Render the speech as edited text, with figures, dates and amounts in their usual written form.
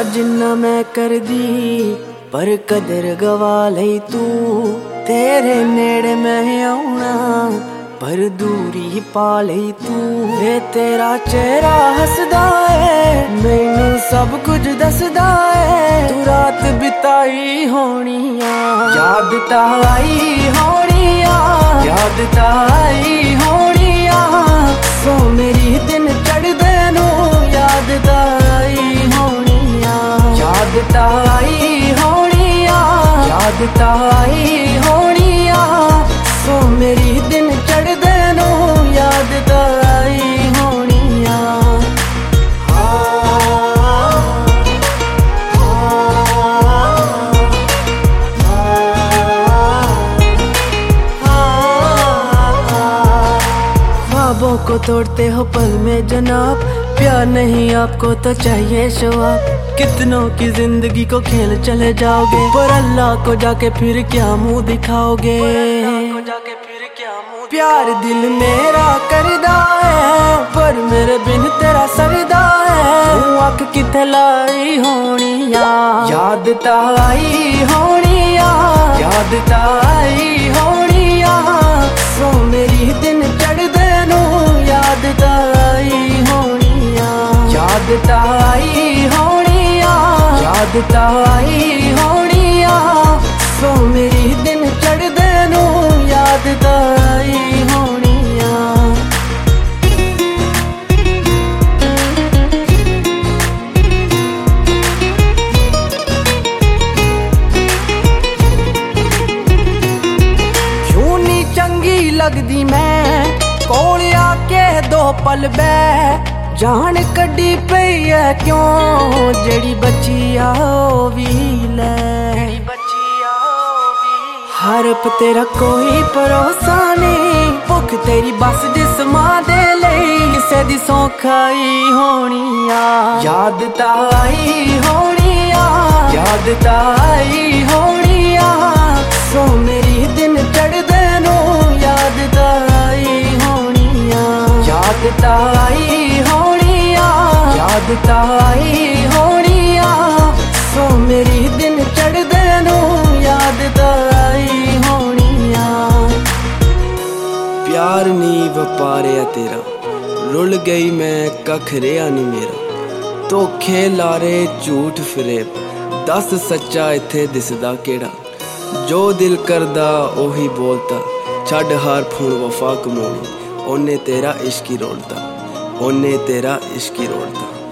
जिन्ना मैं कर दी पर कदर गवा लई तू। तेरे नेड़े मैं आउणा पर दूरी पा लई तू। वे तेरा चेहरा हसदा है मैनू सब कुछ दसदा है। तू रात बिताई होनिया याद ताई होनिया याद ताई होनिया। सो मेरी दिन चढ़दे नू याद ताई होनिया याद ताई होनिया याद ताई होनिया। सो मेरी दिन चढ़दे नू याद ताई होनिया। ख्वाबों को तोड़ते हो पल में जनाब, प्यार नहीं आपको तो चाहिए शवाब। कितनों की जिंदगी को खेल चले जाओगे पर अल्लाह को जाके फिर क्या मुंह दिखाओगे। प्यार दिल मेरा करदा है पर मेरे बिन तेरा सरदा है। तू अख किथे लाई होनिया याद ताई होनिया याद ताई होनिया। सो मेरी दिन चढ़दे नू याद ताई होनिया याद ताई होनिया याद ताई होनिया। सो मेरी दिन चढ़दे नू याद ताई होनिया। क्यों नी चंगी लगदी मैं कोल आके दो पल बै। जान कड्डी पई है क्यों जेड़ी बची आ वी लै। हरफ तेरा कोई भरोसा नहीं भुख तेरी बस जिस्मां दे लई। किसे दी सौखाई होनिया याद ताई होनिया याद ताई होनिया। सो मेरी दिन चढ़दे नू याद ताई होनिया याद ताई होनिया याद ताई होनिया। सो मेरी दिन चढ़दे नू याद ताई होनिया। प्यार नी वपारिया तेरा रुल गई मैं कख रेहा नी मेरा। धोखे लारे झूठ फरेब दस सच्चा इत्थे दिसदा केड़ा। जो दिल करदा ओही बोलता छड़ हार फुण वफा कमाउणी। ओने तेरा इश्क ही रोलता ओने तेरा इश्क ही रोलता।